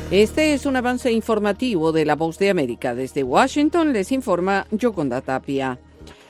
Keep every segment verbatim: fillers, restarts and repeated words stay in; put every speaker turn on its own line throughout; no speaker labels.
Este es un avance informativo de La Voz de América. Desde Washington les informa Yoconda Tapia.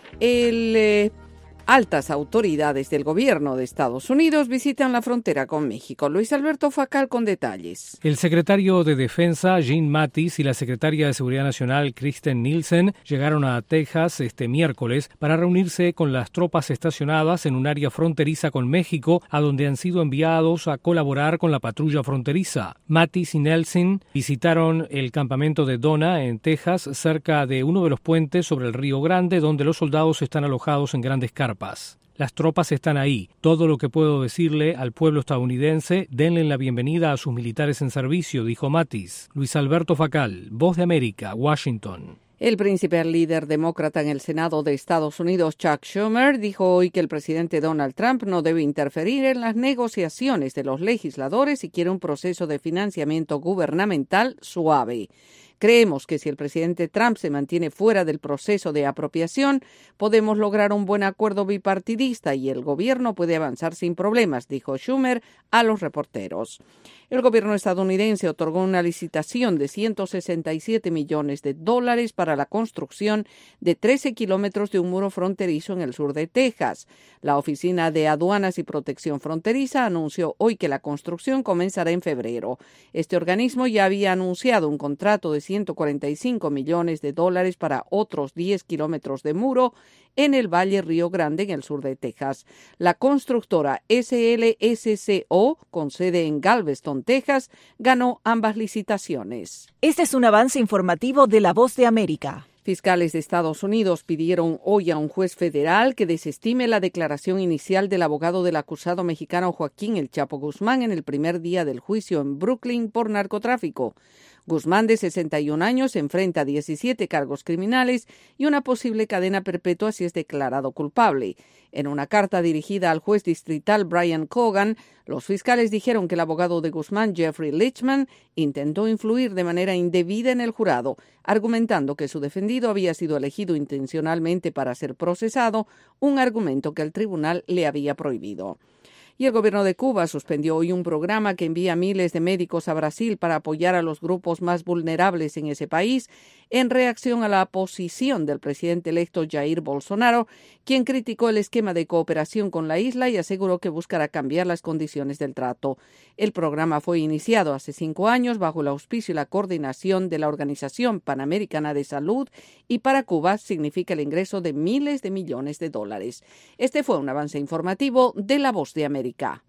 El, eh, altas autoridades del gobierno de Estados Unidos visitan la frontera con México. Luis Alberto Facal con detalles.
El secretario de Defensa, Jim Mattis, y la secretaria de Seguridad Nacional, Kristen Nielsen, llegaron a Texas este miércoles para reunirse con las tropas estacionadas en un área fronteriza con México, a donde han sido enviados a colaborar con la patrulla fronteriza. Mattis y Nielsen visitaron el campamento de Donna, en Texas, cerca de uno de los puentes sobre el Río Grande, donde los soldados están alojados en grandes carpas. Las tropas están ahí. Todo lo que puedo decirle al pueblo estadounidense, denle la bienvenida a sus militares en servicio, dijo Mattis. Luis Alberto Facal, Voz de América, Washington.
El principal líder demócrata en el Senado de Estados Unidos, Chuck Schumer, dijo hoy que el presidente Donald Trump no debe interferir en las negociaciones de los legisladores y quiere un proceso de financiamiento gubernamental suave. Creemos que si el presidente Trump se mantiene fuera del proceso de apropiación, podemos lograr un buen acuerdo bipartidista y el gobierno puede avanzar sin problemas, dijo Schumer a los reporteros. El gobierno estadounidense otorgó una licitación de ciento sesenta y siete millones de dólares para la construcción de trece kilómetros de un muro fronterizo en el sur de Texas. La Oficina de Aduanas y Protección Fronteriza anunció hoy que la construcción comenzará en febrero. Este organismo ya había anunciado un contrato de ciento cuarenta y cinco millones de dólares para otros diez kilómetros de muro en el Valle Río Grande, en el sur de Texas. La constructora S L S C O, con sede en Galveston, Texas, ganó ambas licitaciones.
Este es un avance informativo de La Voz de América.
Fiscales de Estados Unidos pidieron hoy a un juez federal que desestime la declaración inicial del abogado del acusado mexicano Joaquín El Chapo Guzmán en el primer día del juicio en Brooklyn por narcotráfico. Guzmán, de sesenta y un años, enfrenta diecisiete cargos criminales y una posible cadena perpetua si es declarado culpable. En una carta dirigida al juez distrital Brian Cogan, los fiscales dijeron que el abogado de Guzmán, Jeffrey Lichman, intentó influir de manera indebida en el jurado, argumentando que su defendido había sido elegido intencionalmente para ser procesado, un argumento que el tribunal le había prohibido. Y el gobierno de Cuba suspendió hoy un programa que envía miles de médicos a Brasil para apoyar a los grupos más vulnerables en ese país, en reacción a la posición del presidente electo Jair Bolsonaro, quien criticó el esquema de cooperación con la isla y aseguró que buscará cambiar las condiciones del trato. El programa fue iniciado hace cinco años bajo el auspicio y la coordinación de la Organización Panamericana de Salud y para Cuba significa el ingreso de miles de millones de dólares. Este fue un avance informativo de La Voz de América.